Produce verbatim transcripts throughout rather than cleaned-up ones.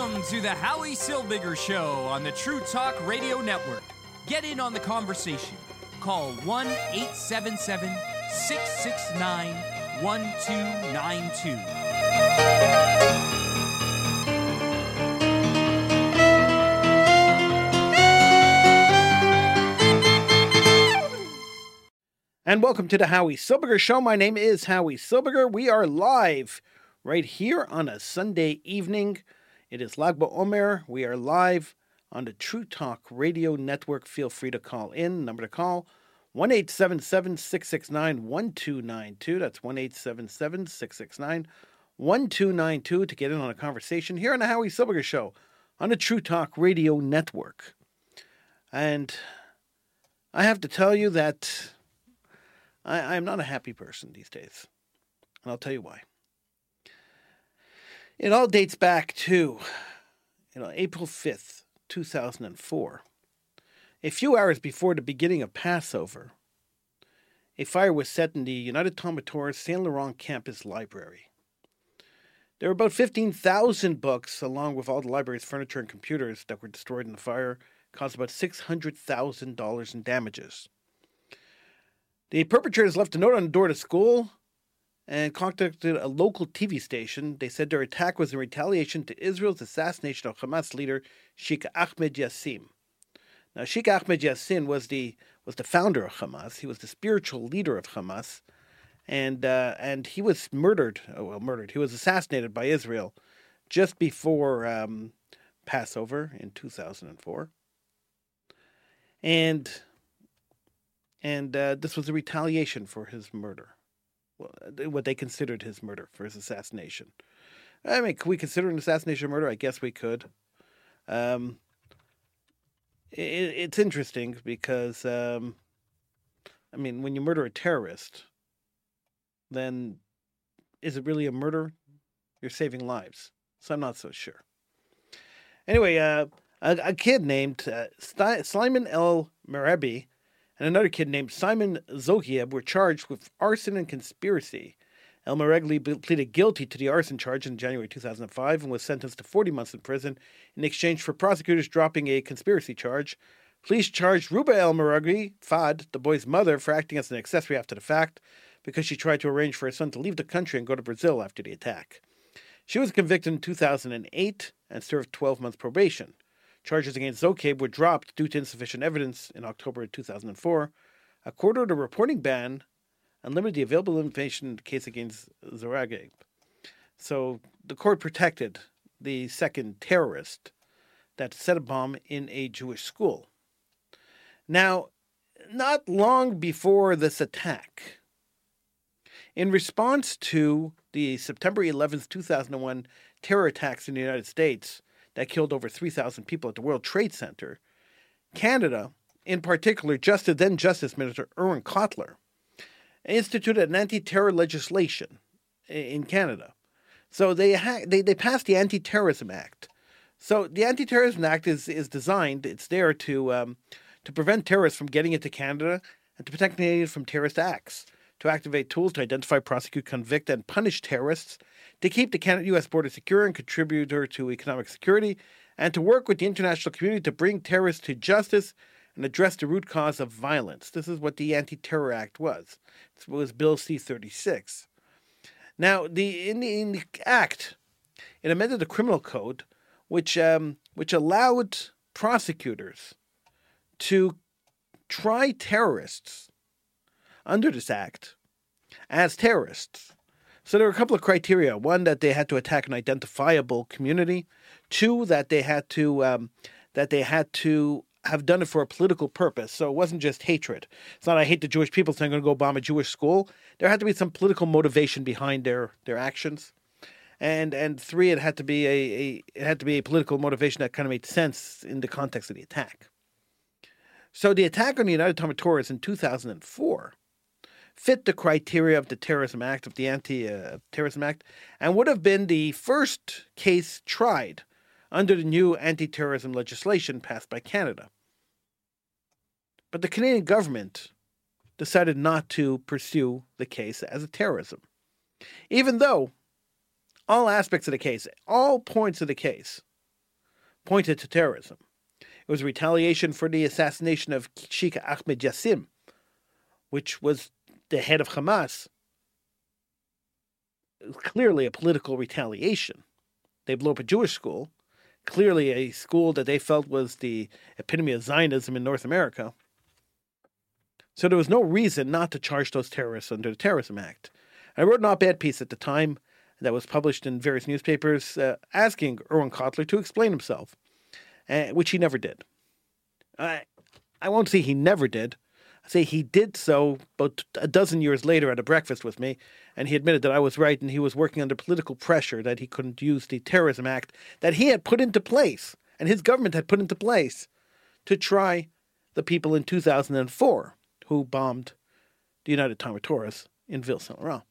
Welcome to the Howie Silbiger Show on the True Talk Radio Network. Get in on the conversation. Call one eight seven seven, six six nine, one two nine two. And welcome to the Howie Silbiger Show. My name is Howie Silbiger. We are live right here on a Sunday evening. It is Lag BaOmer. We are live on the True Talk Radio Network. Feel free to call in. Number to call, one eight seven seven, six six nine, one two nine two. That's one eight seven seven, six six nine, one two nine two to get in on a conversation here on the Howie Silbiger Show on the True Talk Radio Network. And I have to tell you that I, I'm not a happy person these days. And I'll tell you why. It all dates back to, you know, April fifth, two thousand four. A few hours before the beginning of Passover, a fire was set in the United Talmud Saint Laurent campus library. There were about fifteen thousand books, along with all the library's furniture and computers that were destroyed in the fire, caused about six hundred thousand dollars in damages. The perpetrators left a note on the door of the school and contacted a local T V station. They said their attack was in retaliation to Israel's assassination of Hamas leader Sheikh Ahmed Yassin. Now, Sheikh Ahmed Yassin was the was the founder of Hamas. He was the spiritual leader of Hamas, and uh, and he was murdered. Oh, well, murdered. He was assassinated by Israel just before um, Passover in two thousand four, and and uh, this was a retaliation for his murder. What they considered his murder, for his assassination. I mean, can we consider an assassination murder? I guess we could. Um, it, it's interesting because, um, I mean, when you murder a terrorist, then is it really a murder? You're saving lives. So I'm not so sure. Anyway, uh, a, a kid named uh, Slimon El-Merabi and another kid named Simon Zogieb were charged with arson and conspiracy. El-Merabi pleaded guilty to the arson charge in January two thousand five and was sentenced to forty months in prison in exchange for prosecutors dropping a conspiracy charge. Police charged Ruba El-Merabi, Fad, the boy's mother, for acting as an accessory after the fact because she tried to arrange for her son to leave the country and go to Brazil after the attack. She was convicted in two thousand eight and served twelve months probation. Charges against Zogieb were dropped due to insufficient evidence in October two thousand four. A court ordered a reporting ban and limited the available information in the case against Zogieb. So the court protected the second terrorist that set a bomb in a Jewish school. Now, not long before this attack, in response to the September eleventh, two thousand one terror attacks in the United States, that killed over three thousand people at the World Trade Center, Canada, in particular, Justice, then Justice Minister Aaron Kotler, instituted an anti-terror legislation in Canada. So they ha- they they passed the Anti-Terrorism Act. So the Anti-Terrorism Act is is designed, it's there to um, to prevent terrorists from getting into Canada and to protect Canadians from terrorist acts, to activate tools to identify, prosecute, convict, and punish terrorists, to keep the Canada-U S border secure and contributor to economic security, and to work with the international community to bring terrorists to justice and address the root cause of violence. This is what the Anti-Terror Act was. It was Bill C thirty-six. Now, the in the, in the Act, it amended the criminal code, which um, which allowed prosecutors to try terrorists under this Act as terrorists. So there were a couple of criteria. One, that they had to attack an identifiable community. Two, that they had to um, that they had to have done it for a political purpose. So it wasn't just hatred. It's not I hate the Jewish people, so I'm going to go bomb a Jewish school. There had to be some political motivation behind their their actions. And and three, it had to be a, a it had to be a political motivation that kind of made sense in the context of the attack. So the attack on the United Talmud Torahs in two thousand four fit the criteria of the Terrorism Act, of the Anti-Terrorism Act, and would have been the first case tried under the new anti-terrorism legislation passed by Canada. But the Canadian government decided not to pursue the case as a terrorism, even though all aspects of the case, all points of the case, pointed to terrorism. It was retaliation for the assassination of Sheikh Ahmed Yassim, which was the head of Hamas. It was clearly a political retaliation. They blew up a Jewish school, clearly a school that they felt was the epitome of Zionism in North America. So there was no reason not to charge those terrorists under the Terrorism Act. I wrote an op-ed piece at the time that was published in various newspapers uh, asking Irwin Cotler to explain himself, uh, which he never did. I, I won't say he never did. I say he did so about a dozen years later at a breakfast with me, and he admitted that I was right and he was working under political pressure that he couldn't use the Terrorism Act that he had put into place, and his government had put into place, to try the people in two thousand four who bombed the United Torah in Ville Saint Laurent.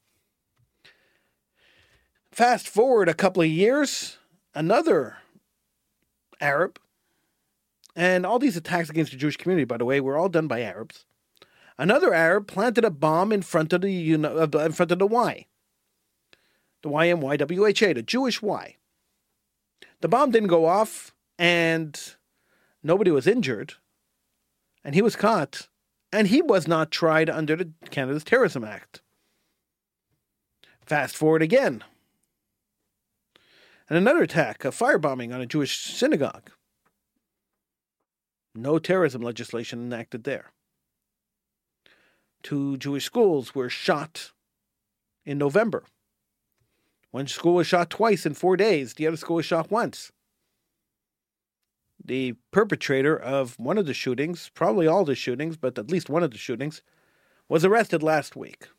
Fast forward a couple of years, another Arab, and all these attacks against the Jewish community, by the way, were all done by Arabs. Another Arab planted a bomb in front of the you know, in front of the Y, the Y M Y W H A, the Jewish Y. The bomb didn't go off, and nobody was injured, and he was caught, and he was not tried under the Canada's Terrorism Act. Fast forward again, and another attack, a firebombing on a Jewish synagogue. No terrorism legislation enacted there. Two Jewish schools were shot in November. One school was shot twice in four days. The other school was shot once. The perpetrator of one of the shootings, probably all the shootings, but at least one of the shootings, was arrested last week.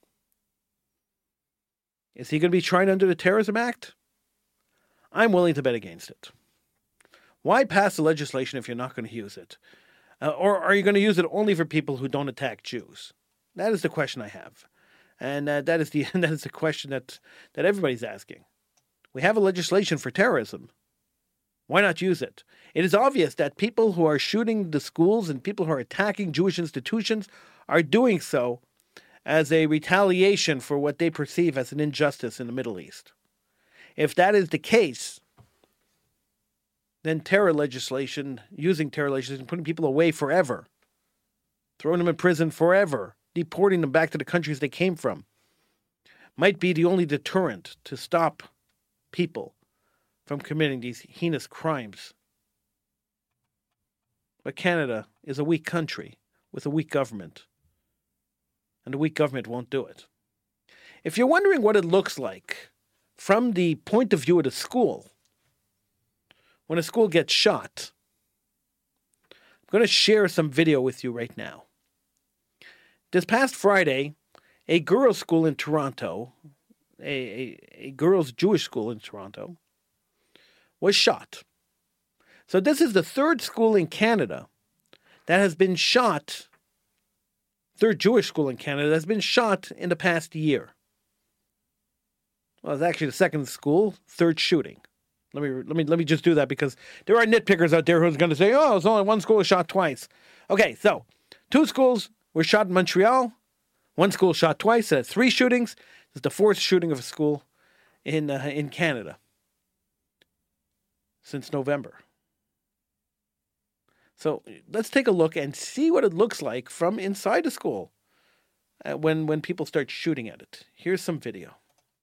Is he going to be tried under the Terrorism Act? I'm willing to bet against it. Why pass the legislation if you're not going to use it? Uh, or are you going to use it only for people who don't attack Jews? That is the question I have. And uh, that is the that is the question that, that everybody's asking. We have a legislation for terrorism. Why not use it? It is obvious that people who are shooting the schools and people who are attacking Jewish institutions are doing so as a retaliation for what they perceive as an injustice in the Middle East. If that is the case, then terror legislation, using terror legislation, putting people away forever, throwing them in prison forever, deporting them back to the countries they came from, might be the only deterrent to stop people from committing these heinous crimes. But Canada is a weak country with a weak government, and a weak government won't do it. If you're wondering what it looks like from the point of view of the school, when a school gets shot, I'm going to share some video with you right now. This past Friday, a girls' school in Toronto, a, a, a girls' Jewish school in Toronto, was shot. So this is the third school in Canada that has been shot, third Jewish school in Canada that has been shot in the past year. Well, it's actually the second school, third shooting. Let me let me let me just do that because there are nitpickers out there who's going to say, "Oh, it's only one school was shot twice." Okay, so two schools were shot in Montreal, one school shot twice. So that's three shootings. This is the fourth shooting of a school in uh, in Canada since November. So let's take a look and see what it looks like from inside the school uh, when when people start shooting at it. Here's some video.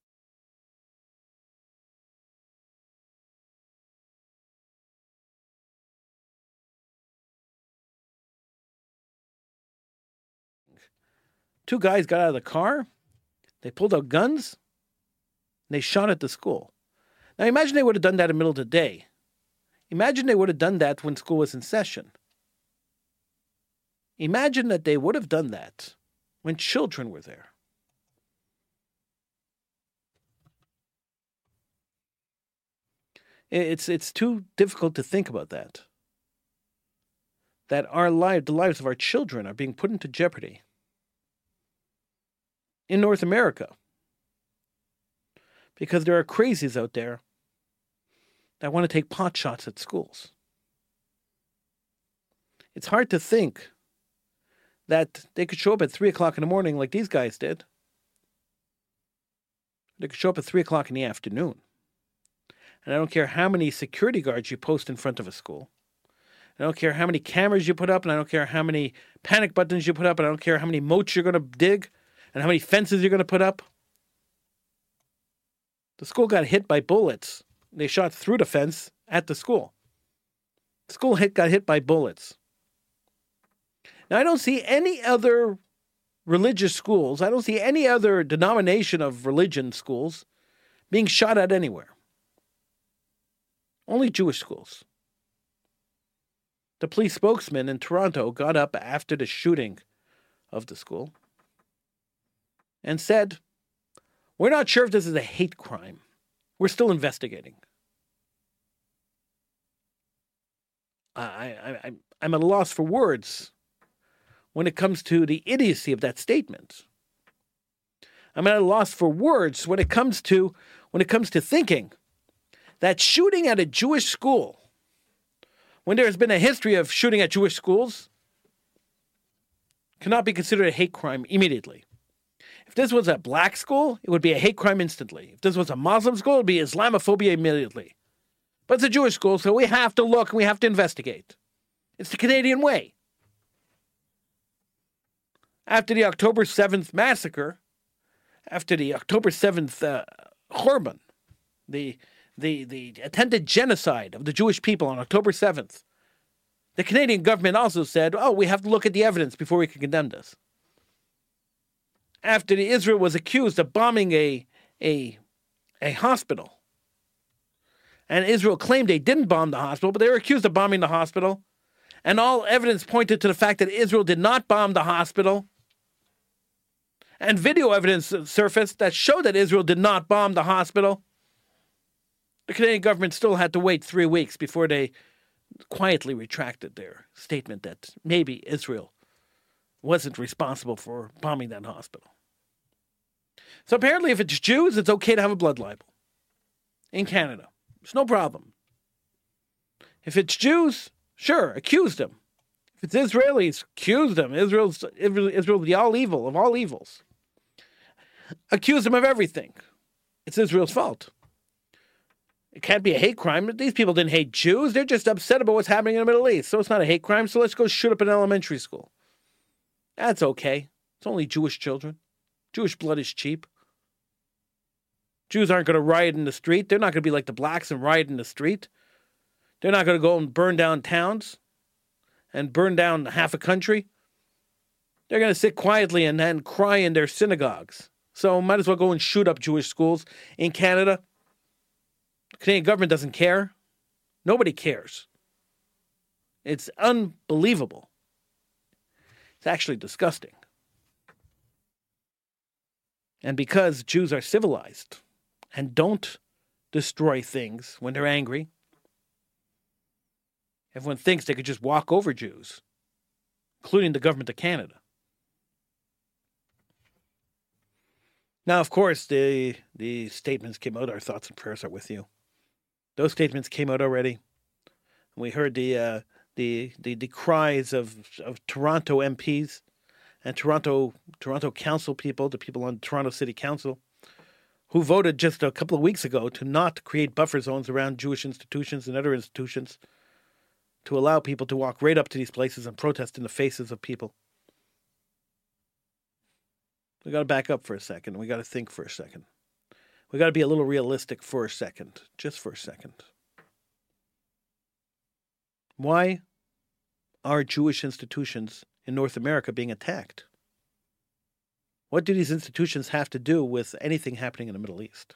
Two guys got out of the car, they pulled out guns, and they shot at the school. Now imagine they would have done that in the middle of the day. Imagine they would have done that when school was in session. Imagine that they would have done that when children were there. It's it's too difficult to think about that. That our life, the lives of our children are being put into jeopardy in North America, because there are crazies out there that want to take pot shots at schools. It's hard to think that they could show up at three o'clock in the morning like these guys did. They could show up at three o'clock in the afternoon. And I don't care how many security guards you post in front of a school. I don't care how many cameras you put up, and I don't care how many panic buttons you put up, and I don't care how many moats you're going to dig, and how many fences you're going to put up. The school got hit by bullets. They shot through the fence at the school. The school hit got hit by bullets. Now, I don't see any other religious schools, I don't see any other denomination of religion schools being shot at anywhere. Only Jewish schools. The police spokesman in Toronto got up after the shooting of the school and said, "We're not sure if this is a hate crime. We're still investigating." I, I, I, I'm at a loss for words when it comes to the idiocy of that statement. I'm at a loss for words when it comes to when it comes to thinking that shooting at a Jewish school, when there has been a history of shooting at Jewish schools, cannot be considered a hate crime immediately. If this was a black school, it would be a hate crime instantly. If this was a Muslim school, it would be Islamophobia immediately. But it's a Jewish school, so we have to look and we have to investigate. It's the Canadian way. After the October seventh massacre, after the October seventh uh, Churban, the, the, the attempted genocide of the Jewish people on October seventh, the Canadian government also said, oh, we have to look at the evidence before we can condemn this. After the Israel was accused of bombing a, a, a hospital, and Israel claimed they didn't bomb the hospital, but they were accused of bombing the hospital, and all evidence pointed to the fact that Israel did not bomb the hospital, and video evidence surfaced that showed that Israel did not bomb the hospital. The Canadian government still had to wait three weeks before they quietly retracted their statement that maybe Israel wasn't responsible for bombing that hospital. So apparently if it's Jews, it's okay to have a blood libel in Canada. It's no problem. If it's Jews, sure, accuse them. If it's Israelis, accuse them. Israel's, Israel's the all evil of all evils. Accuse them of everything. It's Israel's fault. It can't be a hate crime. These people didn't hate Jews. They're just upset about what's happening in the Middle East. So it's not a hate crime. So let's go shoot up an elementary school. That's okay. It's only Jewish children. Jewish blood is cheap. Jews aren't going to riot in the street. They're not going to be like the blacks and riot in the street. They're not going to go and burn down towns and burn down half a country. They're going to sit quietly and then cry in their synagogues. So might as well go and shoot up Jewish schools in Canada. The Canadian government doesn't care. Nobody cares. It's unbelievable. It's actually disgusting. And because Jews are civilized and don't destroy things when they're angry, everyone thinks they could just walk over Jews, including the government of Canada. Now, of course, the the statements came out. Our thoughts and prayers are with you. Those statements came out already. We heard the uh, the, the the cries of of Toronto M Ps and Toronto Toronto Council people, the people on Toronto City Council, who voted just a couple of weeks ago to not create buffer zones around Jewish institutions and other institutions, to allow people to walk right up to these places and protest in the faces of people. We got to back up for a second. We got to think for a second. We got to be a little realistic for a second, just for a second. Why are Jewish institutions in North America being attacked? What do these institutions have to do with anything happening in the Middle East?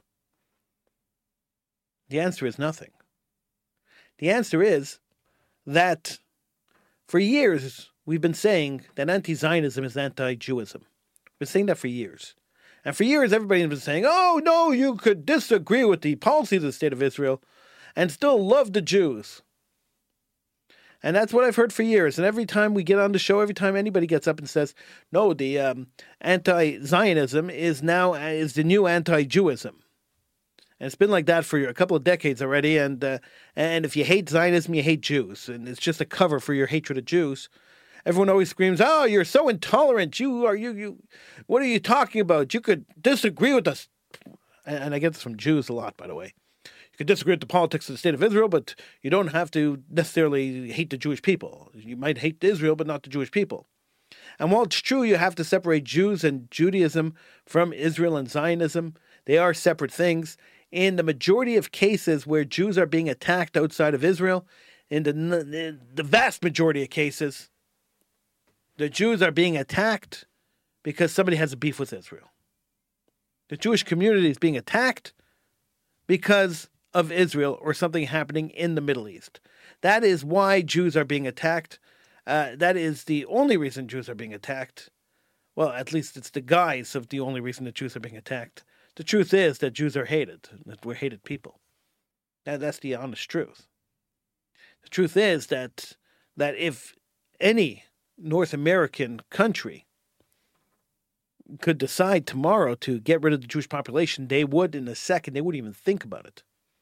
The answer is nothing. The answer is that for years we've been saying that anti-Zionism is anti-Jewism. We've been saying that for years. And for years everybody's been saying, oh, no, you could disagree with the policies of the State of Israel and still love the Jews. And that's what I've heard for years. And every time we get on the show, every time anybody gets up and says, no, the um, anti-Zionism is now is the new anti-Jewism. And it's been like that for a couple of decades already. And uh, and if you hate Zionism, you hate Jews. And it's just a cover for your hatred of Jews. Everyone always screams, oh, you're so intolerant. You are you you. What are you talking about? You could disagree with us. And I get this from Jews a lot, by the way. You You could disagree with the politics of the state of Israel, but you don't have to necessarily hate the Jewish people. You might hate Israel, but not the Jewish people. And while it's true you have to separate Jews and Judaism from Israel and Zionism, they are separate things. In the majority of cases where Jews are being attacked outside of Israel, in the, the vast majority of cases, the Jews are being attacked because somebody has a beef with Israel. The Jewish community is being attacked because of Israel or something happening in the Middle East. That is why Jews are being attacked. Uh, that is the only reason Jews are being attacked. Well, at least it's the guise of the only reason that Jews are being attacked. The truth is that Jews are hated, that we're hated people. That, that's the honest truth. The truth is that that if any North American country could decide tomorrow to get rid of the Jewish population, they would in a second. They wouldn't even think about it.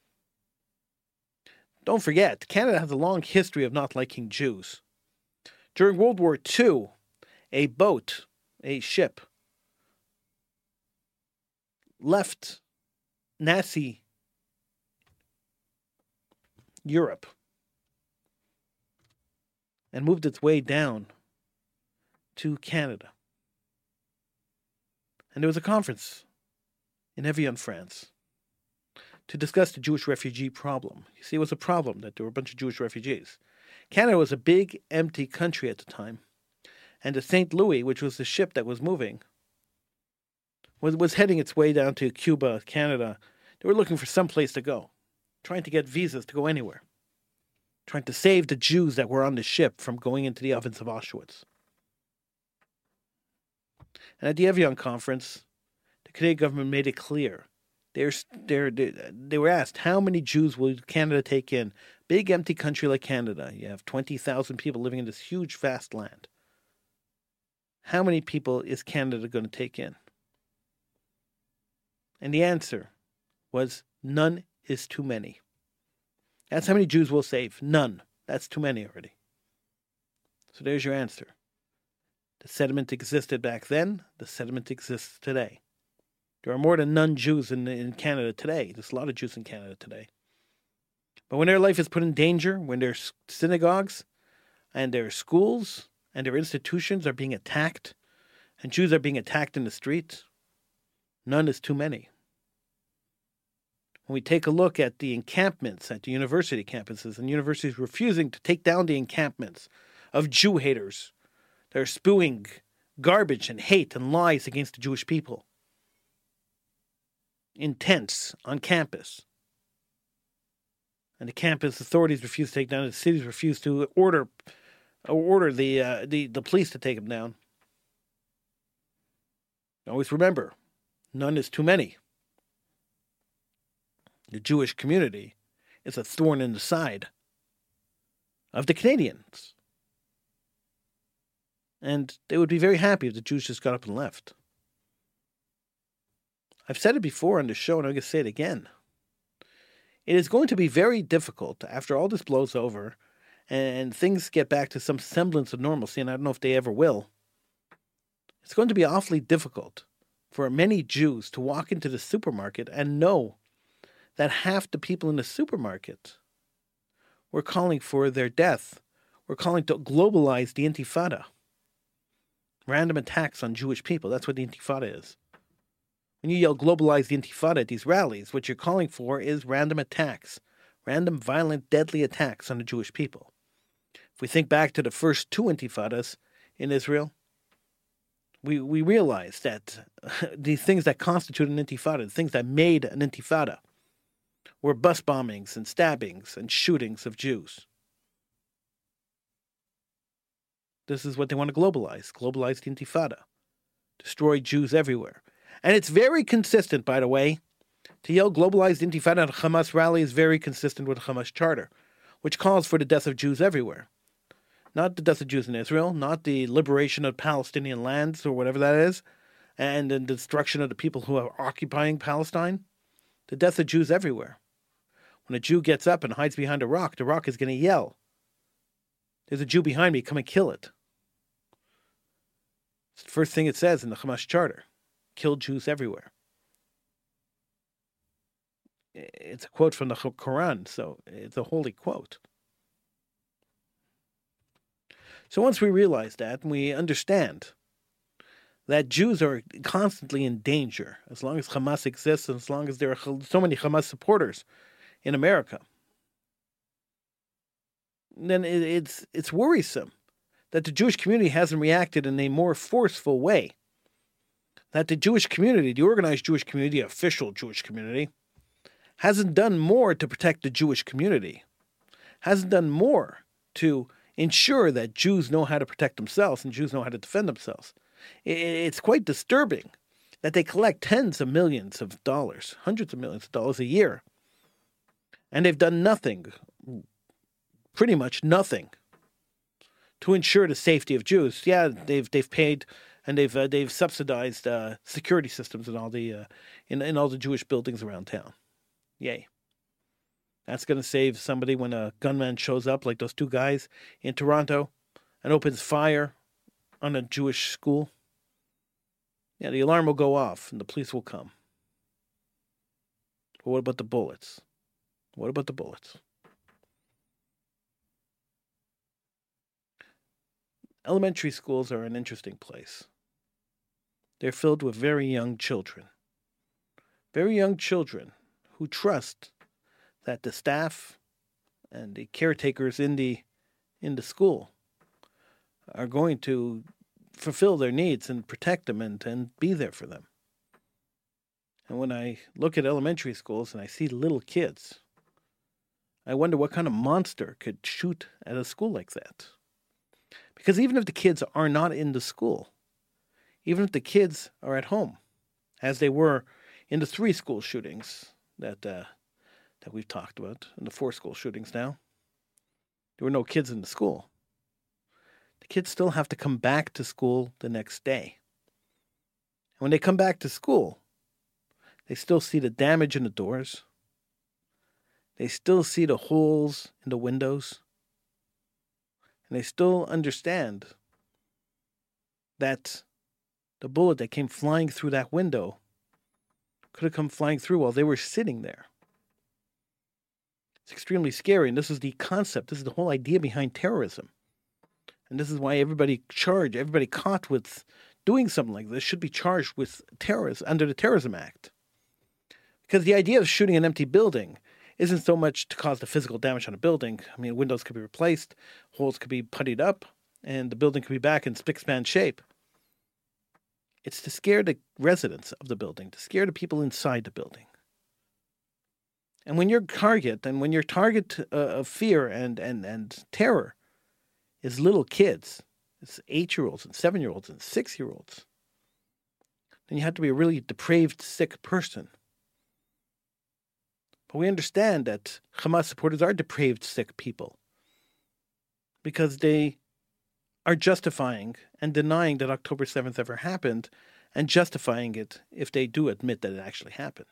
Don't forget, Canada has a long history of not liking Jews. During World War Two, a boat, a ship, left Nazi Europe and moved its way down to Canada. And there was a conference in Evian, France, to discuss the Jewish refugee problem. You see, it was a problem that there were a bunch of Jewish refugees. Canada was a big, empty country at the time. And the Saint Louis, which was the ship that was moving, was, was heading its way down to Cuba, Canada. They were looking for some place to go, trying to get visas to go anywhere, trying to save the Jews that were on the ship from going into the ovens of Auschwitz. And at the Evian conference, the Canadian government made it clear. They're, they're, they were asked, how many Jews will Canada take in? Big, empty country like Canada. You have twenty thousand people living in this huge, vast land. How many people is Canada going to take in? And the answer was, none is too many. That's how many Jews we'll save. None. That's too many already. So there's your answer. The sediment existed back then. The sediment exists today. There are more than none Jews in, in Canada today. There's a lot of Jews in Canada today. But when their life is put in danger, when their synagogues and their schools and their institutions are being attacked, and Jews are being attacked in the streets, none is too many. When we take a look at the encampments at the university campuses, and universities refusing to take down the encampments of Jew haters that are spewing garbage and hate and lies against the Jewish people in tents on campus, and the campus authorities refuse to take down, the cities refuse to order order the uh, the the police to take them down. Always remember, none is too many. The Jewish community is a thorn in the side of the Canadians. And they would be very happy if the Jews just got up and left. I've said it before on the show, and I'm going to say it again. It is going to be very difficult after all this blows over and things get back to some semblance of normalcy, and I don't know if they ever will. It's going to be awfully difficult for many Jews to walk into the supermarket and know that half the people in the supermarket were calling for their death, were calling to globalize the Intifada. Random attacks on Jewish people, that's what the Intifada is. When you yell globalize the Intifada at these rallies, what you're calling for is random attacks, random, violent, deadly attacks on the Jewish people. If we think back to the first two Intifadas in Israel, we, we realize that the things that constitute an Intifada, the things that made an Intifada, were bus bombings and stabbings and shootings of Jews. This is what they want to globalize, globalize the Intifada, destroy Jews everywhere. And it's very consistent, by the way, to yell globalize the Intifada at a Hamas rally is very consistent with the Hamas Charter, which calls for the death of Jews everywhere. Not the death of Jews in Israel, not the liberation of Palestinian lands or whatever that is, and the destruction of the people who are occupying Palestine. The death of Jews everywhere. When a Jew gets up and hides behind a rock, the rock is going to yell, "There's a Jew behind me, come and kill it." It's the first thing it says in the Hamas Charter. Kill Jews everywhere. it's a quote from the Quran, so it's a holy quote. So once we realize that, and we understand that Jews are constantly in danger, as long as Hamas exists, and as long as there are so many Hamas supporters in America, then it's it's worrisome that the Jewish community hasn't reacted in a more forceful way. That the Jewish community, the organized Jewish community, the official Jewish community, hasn't done more to protect the Jewish community, hasn't done more to ensure that Jews know how to protect themselves and Jews know how to defend themselves. It's quite disturbing that they collect tens of millions of dollars, hundreds of millions of dollars a year, and they've done nothing, pretty much nothing, to ensure the safety of Jews. Yeah, they've they've paid and they've uh, they've subsidized uh, security systems in all the uh, in in all the Jewish buildings around town. Yay. That's going to save somebody when a gunman shows up, like those two guys in Toronto, and opens fire on a Jewish school. Yeah, the alarm will go off and the police will come. But what about the bullets? What about the bullets? Elementary schools are an interesting place. They're filled with very young children. Very young children who trust that the staff and the caretakers in the in the school are going to fulfill their needs and protect them and, and be there for them. And when I look at elementary schools and I see little kids, I wonder what kind of monster could shoot at a school like that. Because even if the kids are not in the school, even if the kids are at home, as they were in the three school shootings that uh, that we've talked about, and the four school shootings now, there were no kids in the school. The kids still have to come back to school the next day. And when they come back to school, they still see the damage in the doors. They still see the holes in the windows. And they still understand that the bullet that came flying through that window could have come flying through while they were sitting there. It's extremely scary, and this is the concept, this is the whole idea behind terrorism. And this is why everybody charged, everybody caught with doing something like this should be charged with terrorism under the Terrorism Act. Because the idea of shooting an empty building isn't so much to cause the physical damage on a building. I mean, windows could be replaced, holes could be puttied up, and the building could be back in spick-span shape. It's to scare the residents of the building, to scare the people inside the building. And when your target, and when your target uh, of fear and, and, and terror is little kids, it's eight-year-olds and seven-year-olds and six-year-olds, then you have to be a really depraved, sick person. But we understand that Hamas supporters are depraved, sick people because they are justifying and denying that October seventh ever happened and justifying it if they do admit that it actually happened.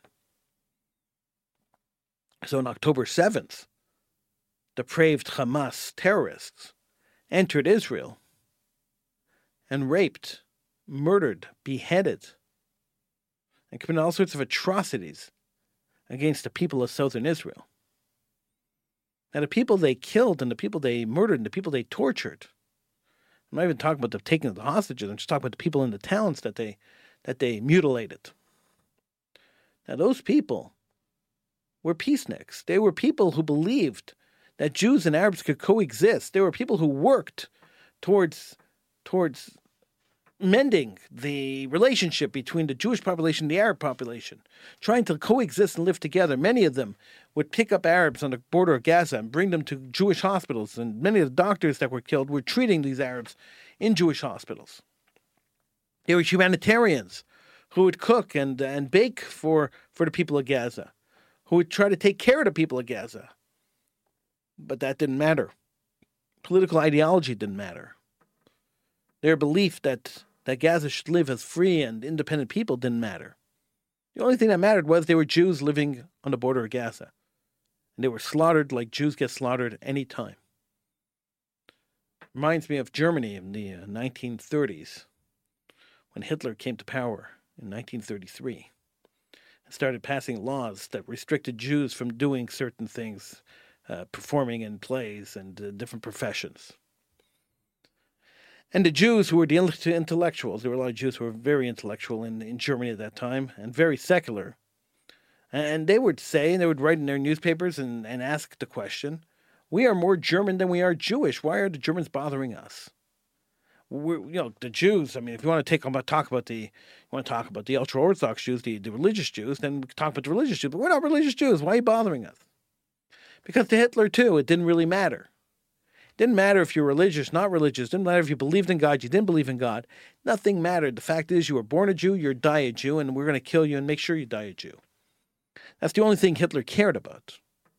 So on October seventh, depraved Hamas terrorists entered Israel and raped, murdered, beheaded, and committed all sorts of atrocities against the people of southern Israel. Now, the people they killed and the people they murdered and the people they tortured, I'm not even talking about the taking of the hostages, I'm just talking about the people in the towns that they that they mutilated. Now, those people were peaceniks. They were people who believed that Jews and Arabs could coexist. They were people who worked towards towards mending the relationship between the Jewish population and the Arab population, trying to coexist and live together. Many of them would pick up Arabs on the border of Gaza and bring them to Jewish hospitals, and many of the doctors that were killed were treating these Arabs in Jewish hospitals. They were humanitarians who would cook and, and bake for, for the people of Gaza, who would try to take care of the people of Gaza. But that didn't matter. Political ideology didn't matter. Their belief that, that Gaza should live as free and independent people didn't matter. The only thing that mattered was they were Jews living on the border of Gaza. And they were slaughtered like Jews get slaughtered any time. Reminds me of Germany in the uh, nineteen thirties, when Hitler came to power in nineteen thirty-three. started passing laws that restricted Jews from doing certain things, uh, performing in plays and uh, different professions. And the Jews who were the intellectuals, there were a lot of Jews who were very intellectual in, in Germany at that time and very secular. And they would say, and they would write in their newspapers and, and ask the question, we are more German than we are Jewish. Why are the Germans bothering us? We're, you know, the Jews, I mean, if you want to take about, talk about the, you want to talk about the ultra-Orthodox Jews, the, the religious Jews, then we can talk about the religious Jews. But we're not religious Jews. Why are you bothering us? Because to Hitler, too, it didn't really matter. It didn't matter if you're religious, not religious. It didn't matter if you believed in God, you didn't believe in God. Nothing mattered. The fact is you were born a Jew, you're die a Jew, and we're going to kill you and make sure you die a Jew. That's the only thing Hitler cared about.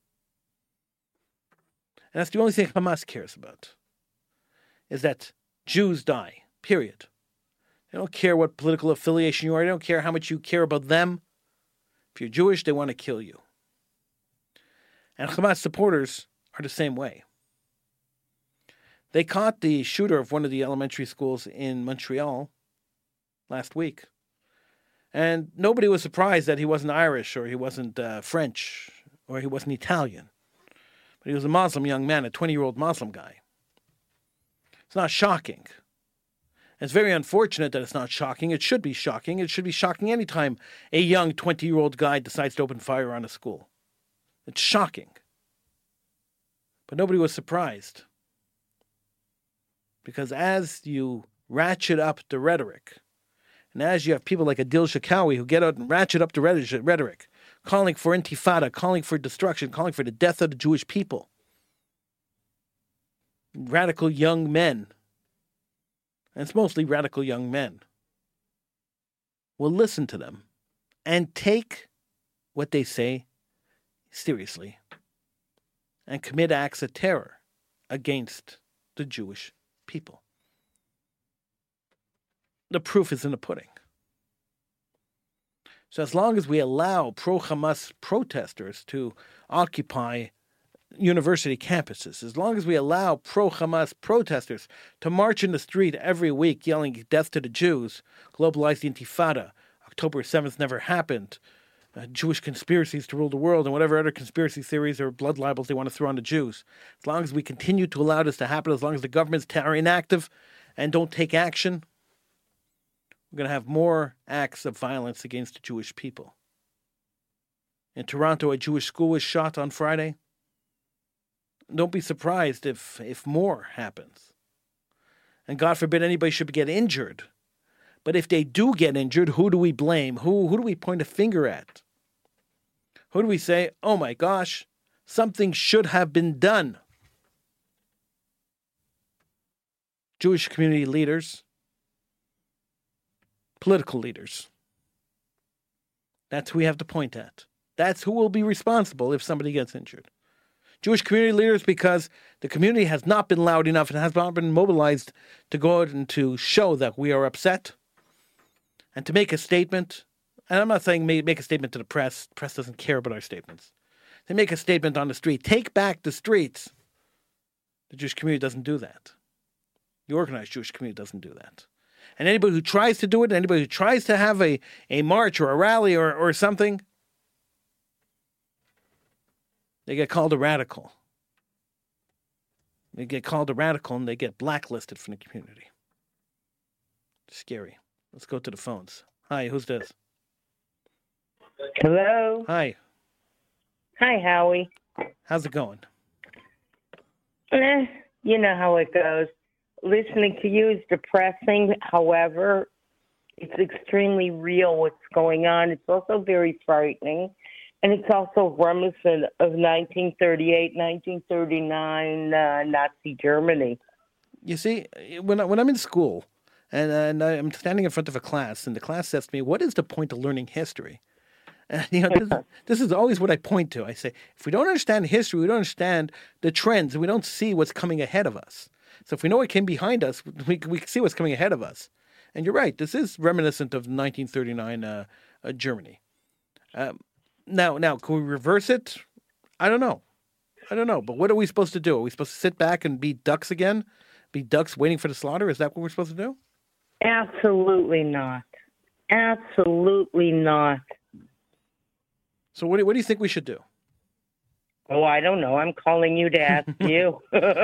And that's the only thing Hamas cares about, is that Jews die, period. They don't care what political affiliation you are. They don't care how much you care about them. If you're Jewish, they want to kill you. And Hamas supporters are the same way. They caught the shooter of one of the elementary schools in Montreal last week. And nobody was surprised that he wasn't Irish or he wasn't uh, French or he wasn't Italian. But he was a Muslim young man, a twenty-year-old Muslim guy. It's not shocking. It's very unfortunate that it's not shocking. It should be shocking. It should be shocking any time a young twenty-year-old guy decides to open fire on a school. It's shocking. But nobody was surprised. Because as you ratchet up the rhetoric, and as you have people like Adil Shakawi who get out and ratchet up the rhetoric, calling for intifada, calling for destruction, calling for the death of the Jewish people, radical young men, and it's mostly radical young men, will listen to them and take what they say seriously and commit acts of terror against the Jewish people. The proof is in the pudding. So as long as we allow pro-Hamas protesters to occupy university campuses, as long as we allow pro-Hamas protesters to march in the street every week yelling death to the Jews, globalize the Intifada, October seventh never happened, uh, Jewish conspiracies to rule the world, and whatever other conspiracy theories or blood libels they want to throw on the Jews, as long as we continue to allow this to happen, as long as the governments are inactive and don't take action, we're going to have more acts of violence against the Jewish people. In Toronto, a Jewish school was shot on Friday. Don't be surprised if, if more happens. And God forbid anybody should get injured. But if they do get injured, who do we blame? Who, who do we point a finger at? Who do we say, oh my gosh, something should have been done? Jewish community leaders, political leaders. That's who we have to point at. That's who will be responsible if somebody gets injured. Jewish community leaders, because the community has not been loud enough and has not been mobilized to go out and to show that we are upset and to make a statement. And I'm not saying make, make a statement to the press. The press doesn't care about our statements. They make a statement on the street. Take back the streets. The Jewish community doesn't do that. The organized Jewish community doesn't do that. And anybody who tries to do it, anybody who tries to have a, a march or a rally or, or something, they get called a radical. They get called a radical and they get blacklisted from the community. Scary. Let's go to the phones. Hi, who's this? Hello. Hi. Hi, Howie. How's it going? Eh, you know how it goes. Listening to you is depressing. However, it's extremely real what's going on. It's also very frightening. And it's also reminiscent of nineteen thirty-eight, nineteen thirty-nine uh, Nazi Germany. You see, when, I, when I'm in school and, and I'm standing in front of a class and the class says to me, what is the point of learning history? And, you know, this, this is always what I point to. I say, if we don't understand history, we don't understand the trends, and we don't see what's coming ahead of us. So if we know what came behind us, we we can see what's coming ahead of us. And you're right, this is reminiscent of nineteen thirty-nine uh, uh, Germany. Um, now, now, can we reverse it? I don't know. I don't know. But what are we supposed to do? Are we supposed to sit back and be ducks again? Be ducks waiting for the slaughter? Is that what we're supposed to do? Absolutely not. Absolutely not. So what do, what do you think we should do? Oh, I don't know. I'm calling you to ask you.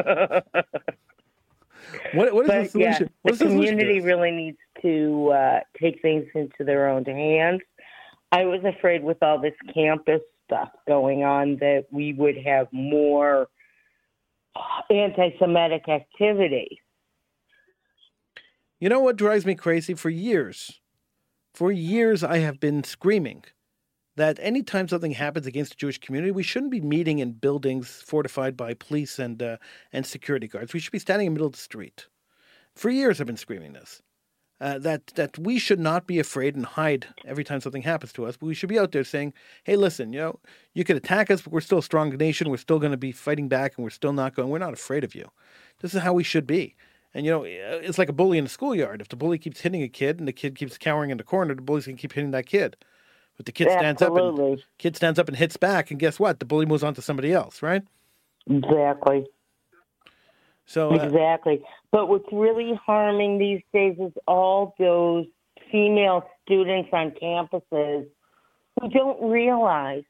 What, what is but the solution? Yeah, What's the the solution community to really needs to uh, take things into their own hands. I was afraid with all this campus stuff going on that we would have more anti-Semitic activity. You know what drives me crazy? For years, for years I have been screaming that anytime something happens against the Jewish community, we shouldn't be meeting in buildings fortified by police and uh, and security guards. We should be standing in the middle of the street. For years I've been screaming this, uh, that, that we should not be afraid and hide every time something happens to us, but we should be out there saying, hey, listen, you know, you could attack us, but we're still a strong nation. We're still going to be fighting back, and we're still not going, we're not afraid of you. This is how we should be. And, you know, it's like a bully in a schoolyard. If the bully keeps hitting a kid and the kid keeps cowering in the corner, the bully's going to keep hitting that kid. But the kid stands Absolutely. up and kid stands up and hits back, and guess what? The bully moves on to somebody else, right? Exactly. So uh, Exactly. But what's really harming these days is all those female students on campuses who don't realize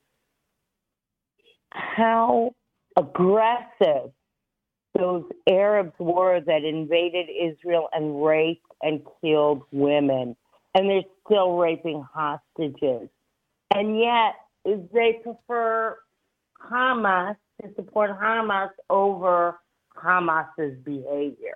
how aggressive those Arabs were that invaded Israel and raped and killed women. And they're still raping hostages. And yet they prefer Hamas, to support Hamas over Hamas's behavior.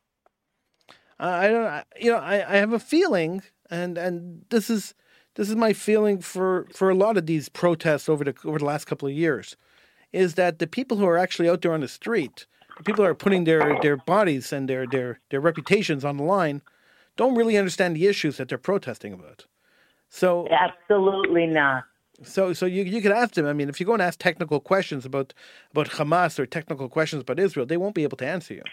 Uh, I don't, you know, I, I have a feeling, and, and this is this is my feeling for, for a lot of these protests over the over the last couple of years, is that the people who are actually out there on the street, the people who are putting their, their bodies and their, their, their reputations on the line, don't really understand the issues that they're protesting about. So absolutely not. So, so you you could ask them. I mean, if you go and ask technical questions about about Hamas or technical questions about Israel, they won't be able to answer you.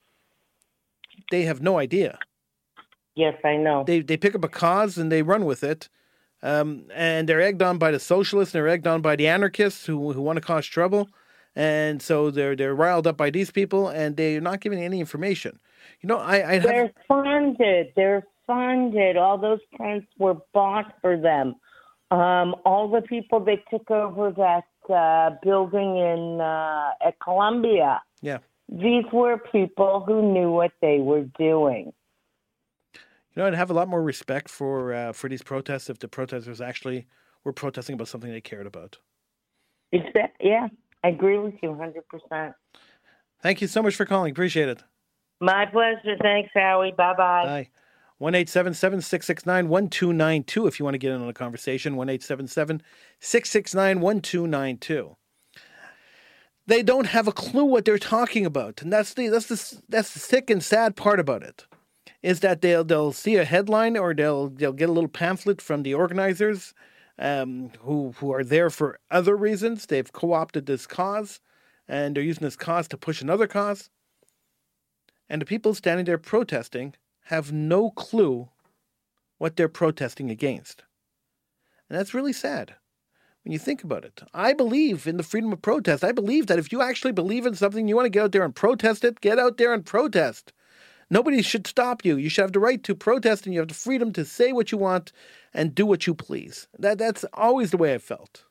They have no idea. Yes, I know. They they pick up a cause and they run with it, um, and they're egged on by the socialists and they're egged on by the anarchists who who want to cause trouble, and so they're they're riled up by these people and they're not giving any information. You know, I I they're funded. They're funded. All those tents were bought for them. Um, all the people that took over that uh, building in uh, at Columbia. Yeah. These were people who knew what they were doing. You know, I'd have a lot more respect for uh, for these protests if the protesters actually were protesting about something they cared about. Exactly. Yeah, I agree with you one hundred percent. Thank you so much for calling. Appreciate it. My pleasure. Thanks, Howie. Bye-bye. Bye. one eight seven seven, six six nine, one two nine two if you want to get in on a conversation. one eight seven seven, six six nine, one two nine two. They don't have a clue what they're talking about. And that's the that's the that's the sick and sad part about it. Is that they'll they'll see a headline or they'll they'll get a little pamphlet from the organizers um, who who are there for other reasons. They've co-opted this cause and they're using this cause to push another cause. And the people standing there protesting have no clue what they're protesting against. And that's really sad when you think about it. I believe in the freedom of protest. I believe that if you actually believe in something, you want to get out there and protest it, get out there and protest. Nobody should stop you. You should have the right to protest and you have the freedom to say what you want and do what you please. That that's always the way I felt.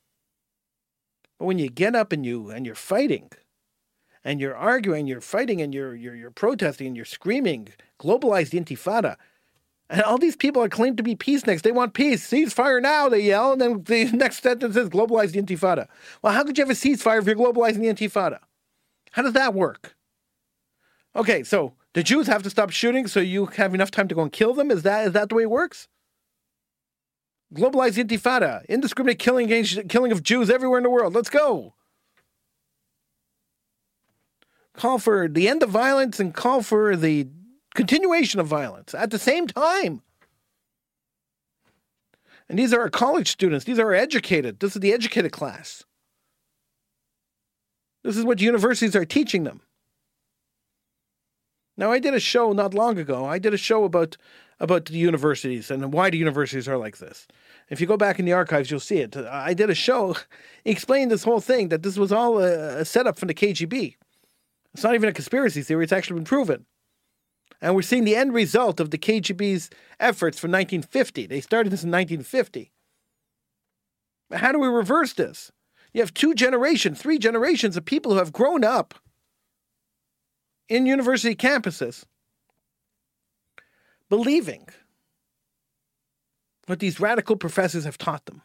But when you get up and you and you're fighting, and you're arguing, you're fighting, and you're you're you're protesting, and you're screaming, globalize the Intifada. And all these people are claimed to be peaceniks. They want peace. Ceasefire now, they yell, and then the next sentence is globalize the Intifada. Well, how could you have a ceasefire if you're globalizing the Intifada? How does that work? Okay, so the Jews have to stop shooting so you have enough time to go and kill them? Is that is that the way it works? Globalize the Intifada. Indiscriminate killing, killing of Jews everywhere in the world. Let's go. Call for the end of violence and call for the continuation of violence at the same time. And these are our college students. These are our educated. This is the educated class. This is what universities are teaching them. Now, I did a show not long ago. I did a show about, about the universities and why the universities are like this. If you go back in the archives, you'll see it. I did a show explaining this whole thing, that this was all a, a setup from the K G B. It's not even a conspiracy theory. It's actually been proven. And we're seeing the end result of the K G B's efforts from nineteen fifty. They started this in nineteen fifty. How do we reverse this? You have two generations, three generations of people who have grown up in university campuses believing what these radical professors have taught them.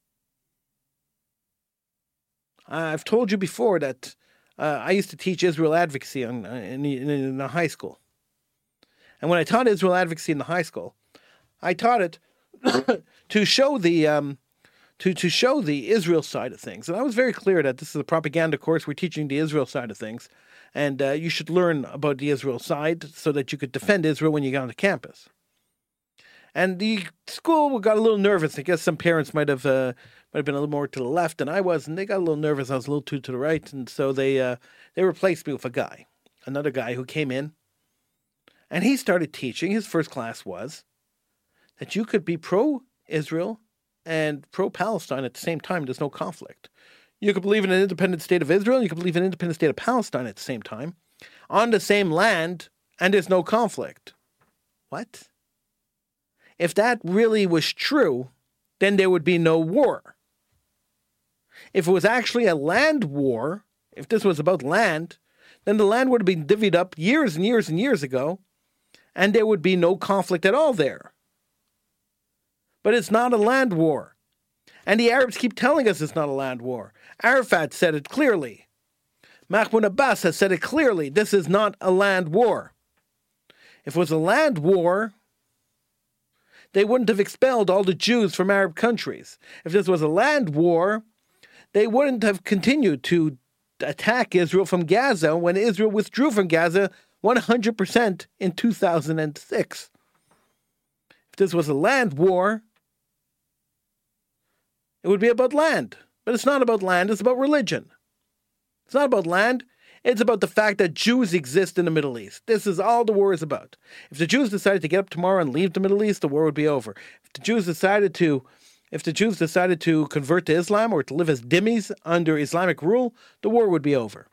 I've told you before that uh, I used to teach Israel advocacy on, uh, in, in, in a high school. And when I taught Israel advocacy in the high school, I taught it to show the um, to, to show the Israel side of things. And I was very clear that this is a propaganda course. We're teaching the Israel side of things. And uh, you should learn about the Israel side so that you could defend Israel when you got onto campus. And the school got a little nervous. I guess some parents might have uh, might have been a little more to the left than I was, and they got a little nervous. I was a little too to the right, and so they uh, they replaced me with a guy, another guy who came in, and he started teaching. His first class was that you could be pro-Israel and pro-Palestine at the same time. There's no conflict. You could believe in an independent state of Israel, and you could believe in an independent state of Palestine at the same time, on the same land, and there's no conflict. What? If that really was true, then there would be no war. If it was actually a land war, if this was about land, then the land would have been divvied up years and years and years ago, and there would be no conflict at all there. But it's not a land war. And the Arabs keep telling us it's not a land war. Arafat said it clearly. Mahmoud Abbas has said it clearly. This is not a land war. If it was a land war, they wouldn't have expelled all the Jews from Arab countries. If this was a land war, they wouldn't have continued to attack Israel from Gaza when Israel withdrew from Gaza one hundred percent in two thousand six. If this was a land war, it would be about land. But it's not about land, it's about religion. It's not about land. It's about the fact that Jews exist in the Middle East. This is all the war is about. If the Jews decided to get up tomorrow and leave the Middle East, the war would be over. If the Jews decided to, if the Jews decided to convert to Islam or to live as dhimmis under Islamic rule, the war would be over.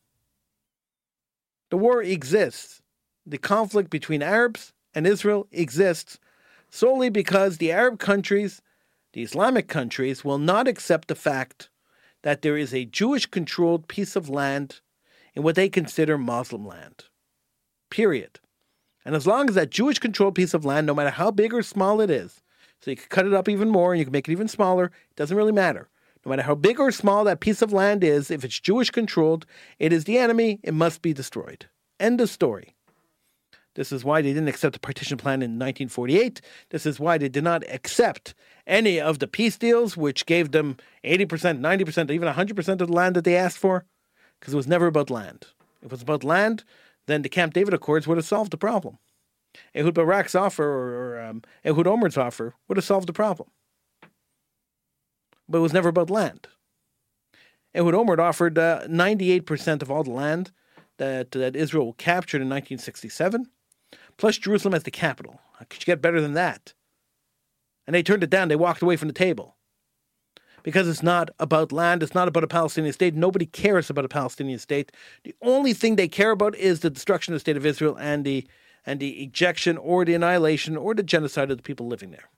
The war exists. The conflict between Arabs and Israel exists solely because the Arab countries, the Islamic countries, will not accept the fact that there is a Jewish-controlled piece of land in what they consider Muslim land. Period. And as long as that Jewish-controlled piece of land, no matter how big or small it is, so you can cut it up even more and you can make it even smaller, it doesn't really matter. No matter how big or small that piece of land is, if it's Jewish-controlled, it is the enemy, it must be destroyed. End of story. This is why they didn't accept the partition plan in nineteen forty-eight. This is why they did not accept any of the peace deals, which gave them eighty percent, ninety percent, even one hundred percent of the land that they asked for. Because it was never about land. If it was about land, then the Camp David Accords would have solved the problem. Ehud Barak's offer, or, or um, Ehud Olmert's offer, would have solved the problem. But it was never about land. Ehud Olmert offered uh, ninety-eight percent of all the land that, that Israel captured in nineteen sixty-seven, plus Jerusalem as the capital. How could you get better than that? And they turned it down. They walked away from the table. Because it's not about land, it's not about a Palestinian state. Nobody cares about a Palestinian state. The only thing they care about is the destruction of the state of Israel and the and the ejection or the annihilation or the genocide of the people living there.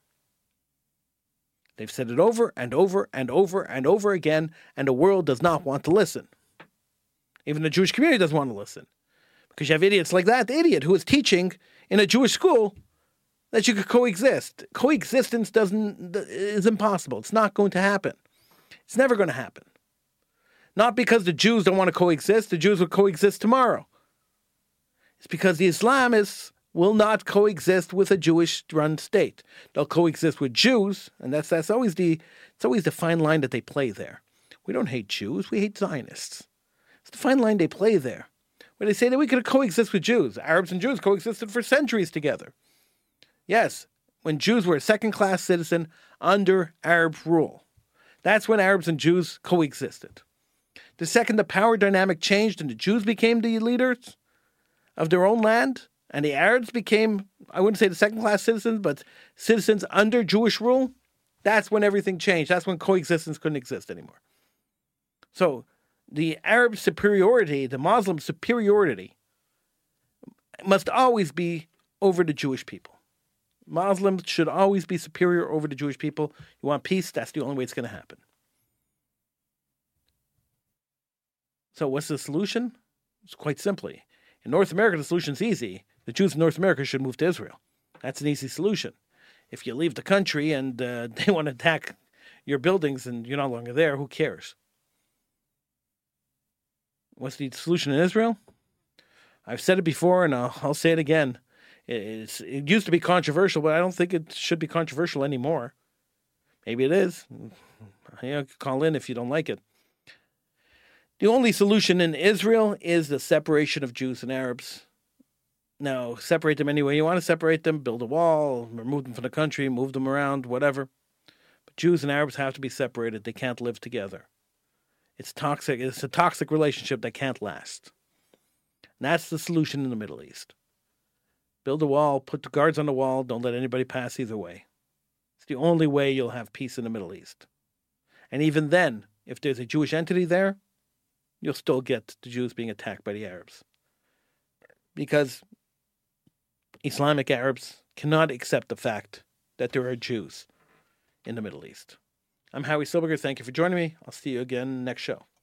They've said it over and over and over and over again, and the world does not want to listen. Even the Jewish community doesn't want to listen. Because you have idiots like that idiot who is teaching in a Jewish school that you could coexist. Coexistence doesn't is impossible. It's not going to happen. It's never going to happen. Not because the Jews don't want to coexist. The Jews will coexist tomorrow. It's because the Islamists will not coexist with a Jewish-run state. They'll coexist with Jews, and that's that's always the it's always the fine line that they play there. We don't hate Jews. We hate Zionists. It's the fine line they play there, where they say that we could coexist with Jews. Arabs and Jews coexisted for centuries together. Yes, when Jews were a second-class citizen under Arab rule. That's when Arabs and Jews coexisted. The second the power dynamic changed and the Jews became the leaders of their own land, and the Arabs became, I wouldn't say the second-class citizens, but citizens under Jewish rule, that's when everything changed. That's when coexistence couldn't exist anymore. So the Arab superiority, the Muslim superiority, must always be over the Jewish people. Muslims should always be superior over the Jewish people. You want peace? That's the only way it's going to happen. So what's the solution? It's quite simply. In North America, the solution's easy. The Jews in North America should move to Israel. That's an easy solution. If you leave the country and uh, they want to attack your buildings and you're no longer there, who cares? What's the solution in Israel? I've said it before, and I'll, I'll say it again. It's, it used to be controversial, but I don't think it should be controversial anymore. Maybe it is. You know, call in if you don't like it. The only solution in Israel is the separation of Jews and Arabs. Now, separate them any way you want to separate them, build a wall, remove them from the country, move them around, whatever. But Jews and Arabs have to be separated. They can't live together. It's toxic. It's a toxic relationship that can't last. And that's the solution in the Middle East. Build a wall, put the guards on the wall, don't let anybody pass either way. It's the only way you'll have peace in the Middle East. And even then, if there's a Jewish entity there, you'll still get the Jews being attacked by the Arabs. Because Islamic Arabs cannot accept the fact that there are Jews in the Middle East. I'm Howie Silberger. Thank you for joining me. I'll see you again next show.